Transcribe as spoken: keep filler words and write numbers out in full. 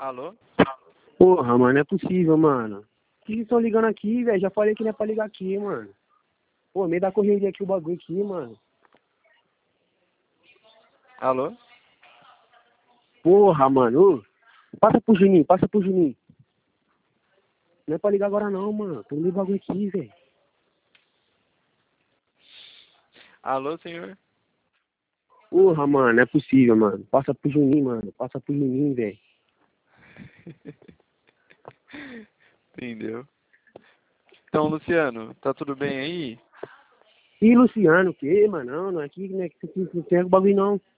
Alô? Porra, mano, não é possível, mano. Por que vocês estão ligando aqui, velho? Já falei que não é pra ligar aqui, mano. Pô, meio da correria aqui o bagulho aqui, mano. Alô? Porra, mano. Ô, passa pro Juninho, passa pro Juninho. Não é pra ligar agora não, mano. Tô no bagulho aqui, velho. Alô, senhor? Porra, mano, não é possível, mano. Passa pro Juninho, mano. Passa pro Juninho, velho. Entendeu? Então, Luciano, tá tudo bem aí? Ih, Luciano, o quê, mano? Não, não é aqui, não é que não tem bagulho não.